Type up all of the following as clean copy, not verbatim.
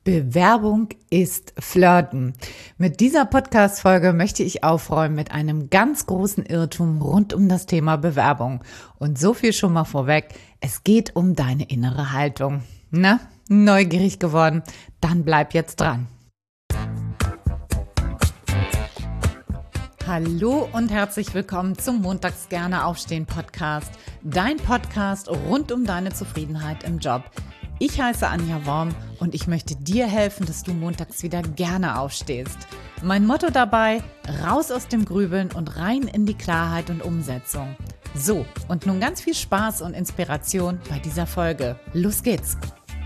Bewerbung ist Flirten. Mit dieser Podcast-Folge möchte ich aufräumen mit einem ganz großen Irrtum rund um das Thema Bewerbung. Und so viel schon mal vorweg, es geht um deine innere Haltung. Na, neugierig geworden? Dann bleib jetzt dran. Hallo und herzlich willkommen zum Montags gerne aufstehen Podcast. Dein Podcast rund um deine Zufriedenheit im Job. Ich heiße Anja Worm und ich möchte dir helfen, dass du montags wieder gerne aufstehst. Mein Motto dabei: raus aus dem Grübeln und rein in die Klarheit und Umsetzung. So, und nun ganz viel Spaß und Inspiration bei dieser Folge. Los geht's!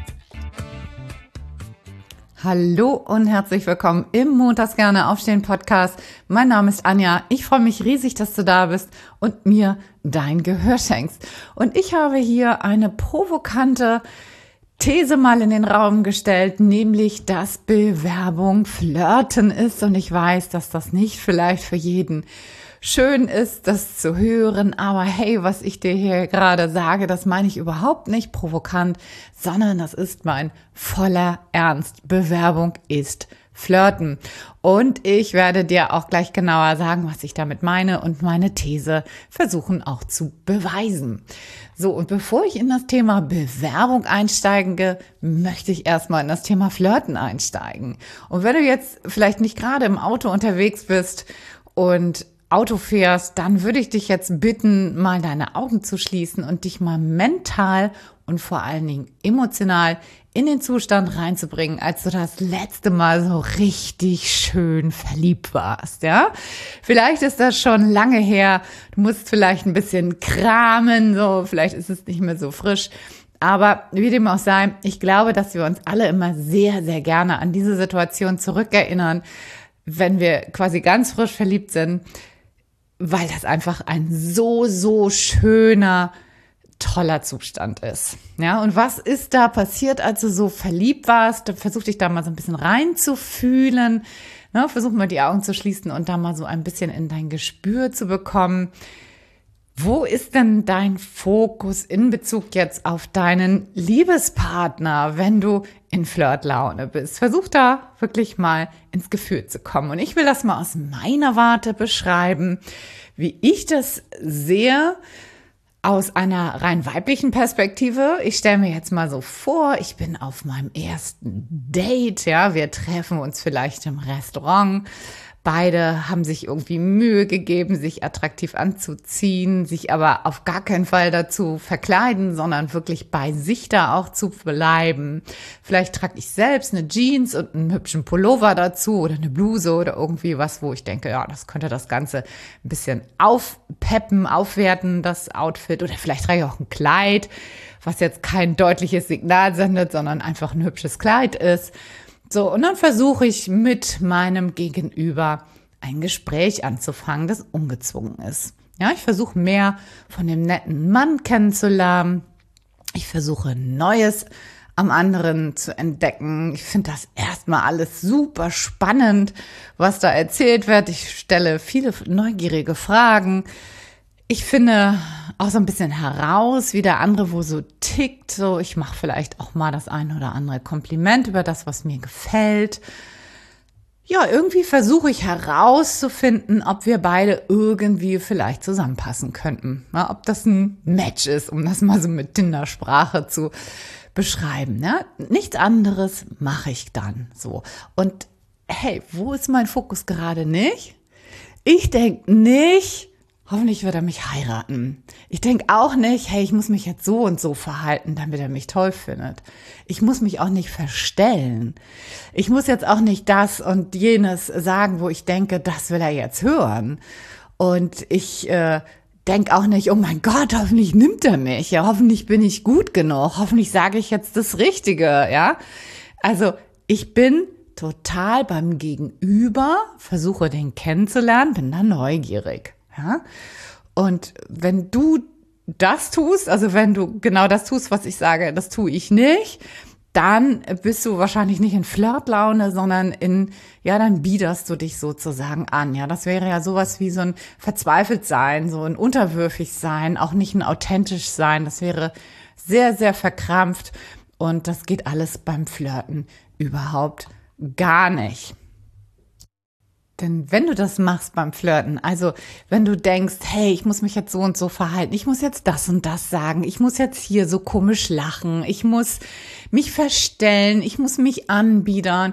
Hallo und herzlich willkommen im Montags gerne aufstehen Podcast. Mein Name ist Anja. Ich freue mich riesig, dass du da bist und mir dein Gehör schenkst. Und ich habe hier eine provokante These mal in den Raum gestellt, nämlich, dass Bewerbung Flirten ist. Und ich weiß, dass das nicht vielleicht für jeden schön ist, das zu hören. Aber hey, was ich dir hier gerade sage, das meine ich überhaupt nicht provokant, sondern das ist mein voller Ernst. Bewerbung ist Flirten. Und ich werde dir auch gleich genauer sagen, was ich damit meine und meine These versuchen auch zu beweisen. So, und bevor ich in das Thema Bewerbung einsteige, möchte ich erstmal in das Thema Flirten einsteigen. Und wenn du jetzt vielleicht nicht gerade im Auto unterwegs bist und Auto fährst, dann würde ich dich jetzt bitten, mal deine Augen zu schließen und dich mal mental und vor allen Dingen emotional in den Zustand reinzubringen, als du das letzte Mal so richtig schön verliebt warst, ja? Vielleicht ist das schon lange her, du musst vielleicht ein bisschen kramen, so, vielleicht ist es nicht mehr so frisch. Aber wie dem auch sei, ich glaube, dass wir uns alle immer sehr, sehr gerne an diese Situation zurückerinnern, wenn wir quasi ganz frisch verliebt sind, weil das einfach ein so schöner, toller Zustand ist. Ja, und was ist da passiert, als du so verliebt warst? Versuch dich da mal so ein bisschen reinzufühlen. Ne? Versuch mal die Augen zu schließen und da mal so ein bisschen in dein Gespür zu bekommen. Wo ist denn dein Fokus in Bezug jetzt auf deinen Liebespartner, wenn du in Flirtlaune bist? Versuch da wirklich mal ins Gefühl zu kommen. Und ich will das mal aus meiner Warte beschreiben, wie ich das sehe aus einer rein weiblichen Perspektive. Ich stelle mir jetzt mal so vor, ich bin auf meinem ersten Date, ja, wir treffen uns vielleicht im Restaurant. Beide haben sich irgendwie Mühe gegeben, sich attraktiv anzuziehen, sich aber auf gar keinen Fall dazu verkleiden, sondern wirklich bei sich da auch zu bleiben. Vielleicht trage ich selbst eine Jeans und einen hübschen Pullover dazu oder eine Bluse oder irgendwie was, wo ich denke, ja, das könnte das Ganze ein bisschen aufpeppen, aufwerten, das Outfit. Oder vielleicht trage ich auch ein Kleid, was jetzt kein deutliches Signal sendet, sondern einfach ein hübsches Kleid ist. So, und dann versuche ich mit meinem Gegenüber ein Gespräch anzufangen, das ungezwungen ist. Ja, ich versuche mehr von dem netten Mann kennenzulernen. Ich versuche Neues am anderen zu entdecken. Ich finde das erstmal alles super spannend, was da erzählt wird. Ich stelle viele neugierige Fragen. Ich finde auch so ein bisschen heraus, wie der andere wo so tickt. So, ich mache vielleicht auch mal das ein oder andere Kompliment über das, was mir gefällt. Ja, irgendwie versuche ich herauszufinden, ob wir beide irgendwie vielleicht zusammenpassen könnten. Ja, ob das ein Match ist, um das mal so mit Tinder-Sprache zu beschreiben. Ja? Nichts anderes mache ich dann so. Und hey, wo ist mein Fokus gerade nicht? Ich denke nicht, hoffentlich wird er mich heiraten. Ich denke auch nicht, hey, ich muss mich jetzt so und so verhalten, damit er mich toll findet. Ich muss mich auch nicht verstellen. Ich muss jetzt auch nicht das und jenes sagen, wo ich denke, das will er jetzt hören. Und ich denke auch nicht, oh mein Gott, hoffentlich nimmt er mich. Ja, hoffentlich bin ich gut genug. Hoffentlich sage ich jetzt das Richtige, ja. Also ich bin total beim Gegenüber, versuche den kennenzulernen, bin dann neugierig. Ja? Und wenn du das tust, also wenn du genau das tust, was ich sage, das tue ich nicht, dann bist du wahrscheinlich nicht in Flirtlaune, sondern dann biederst du dich sozusagen an. Ja, das wäre ja sowas wie so ein Verzweifeltsein, so ein Unterwürfig sein, auch nicht ein authentisch sein. Das wäre sehr, sehr verkrampft. Und das geht alles beim Flirten überhaupt gar nicht. Denn wenn du das machst beim Flirten, also wenn du denkst, hey, ich muss mich jetzt so und so verhalten, ich muss jetzt das und das sagen, ich muss jetzt hier so komisch lachen, ich muss mich verstellen, ich muss mich anbiedern.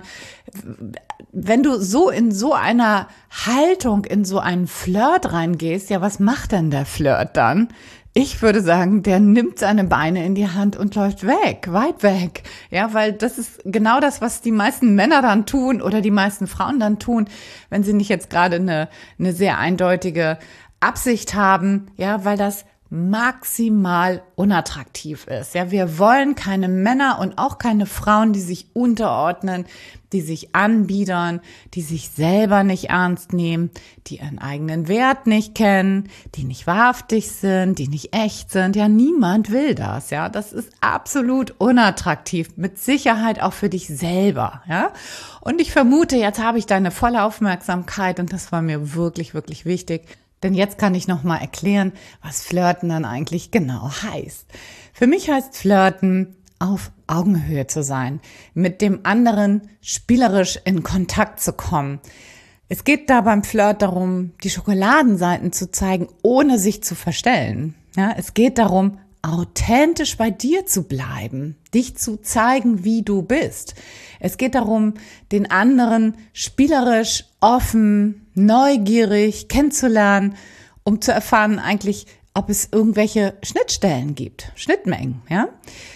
Wenn du so in so einer Haltung, in so einen Flirt reingehst, ja, was macht denn der Flirt dann? Ich würde sagen, der nimmt seine Beine in die Hand und läuft weg, weit weg. Ja, weil das ist genau das, was die meisten Männer dann tun oder die meisten Frauen dann tun, wenn sie nicht jetzt gerade eine sehr eindeutige Absicht haben, ja, weil das maximal unattraktiv ist. Ja, wir wollen keine Männer und auch keine Frauen, die sich unterordnen, die sich anbiedern, die sich selber nicht ernst nehmen, die ihren eigenen Wert nicht kennen, die nicht wahrhaftig sind, die nicht echt sind. Ja, niemand will das. Ja, das ist absolut unattraktiv. Mit Sicherheit auch für dich selber. Ja, und ich vermute, jetzt habe ich deine volle Aufmerksamkeit und das war mir wirklich, wirklich wichtig. Denn jetzt kann ich nochmal erklären, was Flirten dann eigentlich genau heißt. Für mich heißt Flirten, auf Augenhöhe zu sein, mit dem anderen spielerisch in Kontakt zu kommen. Es geht da beim Flirt darum, die Schokoladenseiten zu zeigen, ohne sich zu verstellen. Ja, es geht darum, authentisch bei dir zu bleiben, dich zu zeigen, wie du bist. Es geht darum, den anderen spielerisch, offen, neugierig kennenzulernen, um zu erfahren eigentlich, ob es irgendwelche Schnittstellen gibt, Schnittmengen, ja.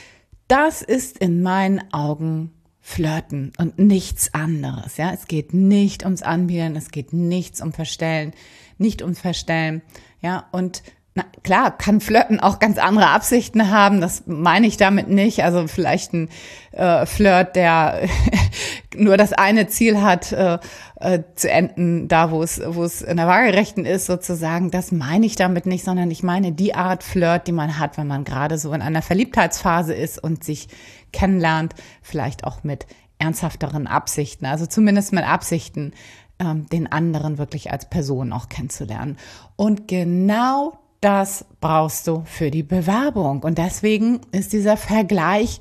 Das ist in meinen Augen Flirten und nichts anderes, ja. Es geht nicht ums Anbiedern, es geht nichts um Verstellen, nicht ums Verstellen, ja. Und na klar, kann Flirten auch ganz andere Absichten haben, das meine ich damit nicht. Also vielleicht ein Flirt, der nur das eine Ziel hat, zu enden, da wo es in der Waagerechten ist sozusagen, das meine ich damit nicht, sondern ich meine die Art Flirt, die man hat, wenn man gerade so in einer Verliebtheitsphase ist und sich kennenlernt, vielleicht auch mit ernsthafteren Absichten, also zumindest mit Absichten, den anderen wirklich als Person auch kennenzulernen. Und genau das brauchst du für die Bewerbung. Und deswegen ist dieser Vergleich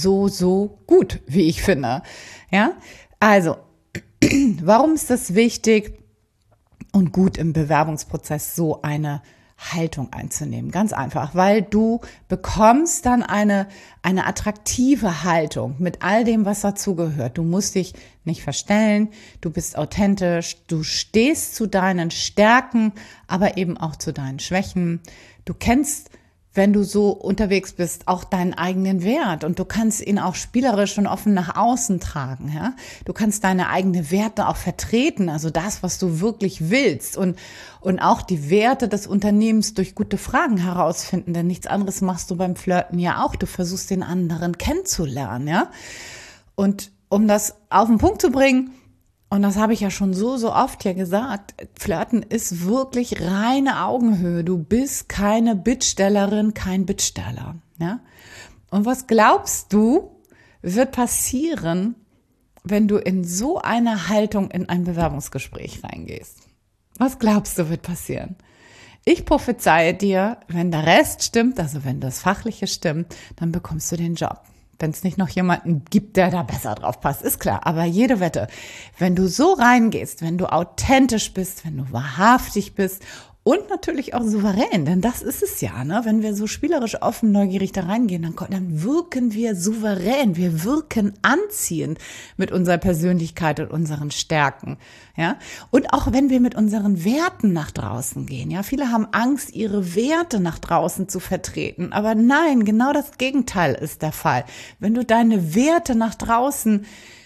so gut, wie ich finde. Ja, also, warum ist das wichtig und gut im Bewerbungsprozess so eine Haltung einzunehmen? Ganz einfach, weil du bekommst dann eine attraktive Haltung mit all dem, was dazugehört. Du musst dich nicht verstellen, du bist authentisch, du stehst zu deinen Stärken, aber eben auch zu deinen Schwächen. Du kennst, wenn du so unterwegs bist, auch deinen eigenen Wert und du kannst ihn auch spielerisch und offen nach außen tragen. Ja? Du kannst deine eigenen Werte auch vertreten, also das, was du wirklich willst und auch die Werte des Unternehmens durch gute Fragen herausfinden, denn nichts anderes machst du beim Flirten ja auch. Du versuchst den anderen kennenzulernen, ja. Und um das auf den Punkt zu bringen, und das habe ich ja schon so oft ja gesagt, Flirten ist wirklich reine Augenhöhe. Du bist keine Bittstellerin, kein Bittsteller. Ja? Und was glaubst du, wird passieren, wenn du in so eine Haltung in ein Bewerbungsgespräch reingehst? Was glaubst du, wird passieren? Ich prophezeie dir, wenn der Rest stimmt, also wenn das Fachliche stimmt, dann bekommst du den Job. Wenn es nicht noch jemanden gibt, der da besser drauf passt, ist klar. Aber jede Wette, wenn du so reingehst, wenn du authentisch bist, wenn du wahrhaftig bist und natürlich auch souverän, denn das ist es ja, ne? Wenn wir so spielerisch offen, neugierig da reingehen, dann wirken wir souverän, wir wirken anziehend mit unserer Persönlichkeit und unseren Stärken, ja? Und auch wenn wir mit unseren Werten nach draußen gehen, ja? Viele haben Angst, ihre Werte nach draußen zu vertreten, aber nein, genau das Gegenteil ist der Fall. Wenn du deine Werte nach draußen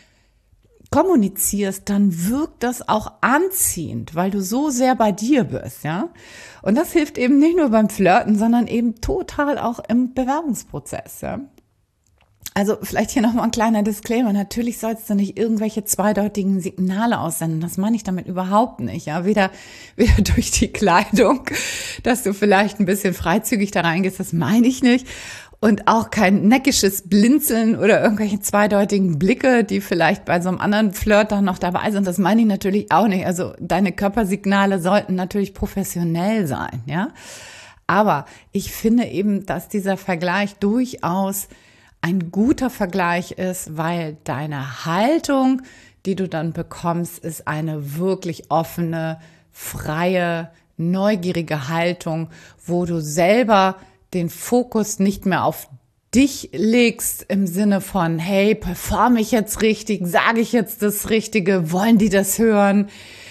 kommunizierst, dann wirkt das auch anziehend, weil du so sehr bei dir bist, ja. Und das hilft eben nicht nur beim Flirten, sondern eben total auch im Bewerbungsprozess, ja. Also vielleicht hier nochmal ein kleiner Disclaimer. Natürlich sollst du nicht irgendwelche zweideutigen Signale aussenden. Das meine ich damit überhaupt nicht, ja. Weder durch die Kleidung, dass du vielleicht ein bisschen freizügig da reingehst, das meine ich nicht. Und auch kein neckisches Blinzeln oder irgendwelche zweideutigen Blicke, die vielleicht bei so einem anderen Flirt dann noch dabei sind. Das meine ich natürlich auch nicht. Also deine Körpersignale sollten natürlich professionell sein, ja. Aber ich finde eben, dass dieser Vergleich durchaus ein guter Vergleich ist, weil deine Haltung, die du dann bekommst, ist eine wirklich offene, freie, neugierige Haltung, wo du selber den Fokus nicht mehr auf dich legst im Sinne von, hey, performe ich jetzt richtig, sage ich jetzt das Richtige, wollen die das hören?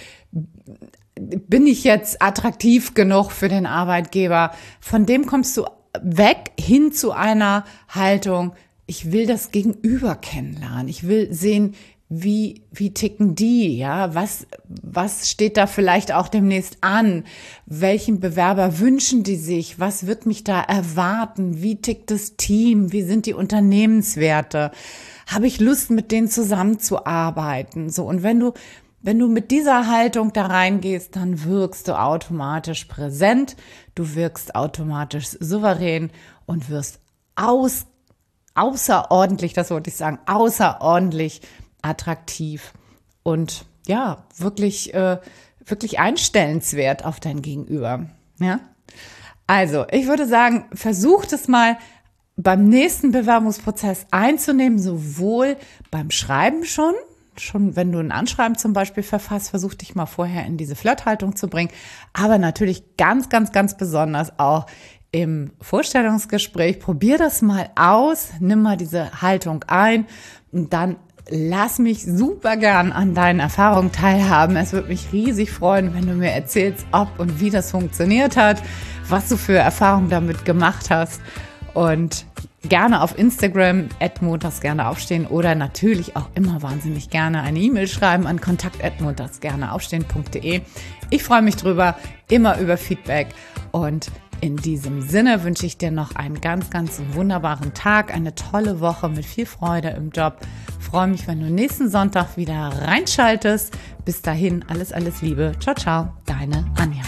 Bin ich jetzt attraktiv genug für den Arbeitgeber? Von dem kommst du weg hin zu einer Haltung, ich will das Gegenüber kennenlernen. Ich will sehen, wie ticken die, ja? Was steht da vielleicht auch demnächst an? Welchen Bewerber wünschen die sich? Was wird mich da erwarten? Wie tickt das Team? Wie sind die Unternehmenswerte? Habe ich Lust, mit denen zusammenzuarbeiten? So, und wenn du mit dieser Haltung da reingehst, dann wirkst du automatisch präsent, du wirkst automatisch souverän und wirst außerordentlich, das wollte ich sagen, außerordentlich attraktiv und ja, wirklich einstellenswert auf dein Gegenüber. Ja? Also, ich würde sagen, versuch das mal beim nächsten Bewerbungsprozess einzunehmen, sowohl beim Schreiben schon wenn du ein Anschreiben zum Beispiel verfasst, versuch dich mal vorher in diese Flirthaltung zu bringen, aber natürlich ganz, ganz, ganz besonders auch im Vorstellungsgespräch. Probier das mal aus, nimm mal diese Haltung ein und dann lass mich super gern an deinen Erfahrungen teilhaben. Es würde mich riesig freuen, wenn du mir erzählst, ob und wie das funktioniert hat, was du für Erfahrungen damit gemacht hast und gerne auf Instagram @montagsgerneaufstehen oder natürlich auch immer wahnsinnig gerne eine E-Mail schreiben an kontakt@montagsgerneaufstehen.de. Ich freue mich drüber, immer über Feedback und in diesem Sinne wünsche ich dir noch einen ganz, ganz wunderbaren Tag, eine tolle Woche mit viel Freude im Job. Ich freue mich, wenn du nächsten Sonntag wieder reinschaltest. Bis dahin, alles, alles Liebe. Ciao, ciao, deine Anja.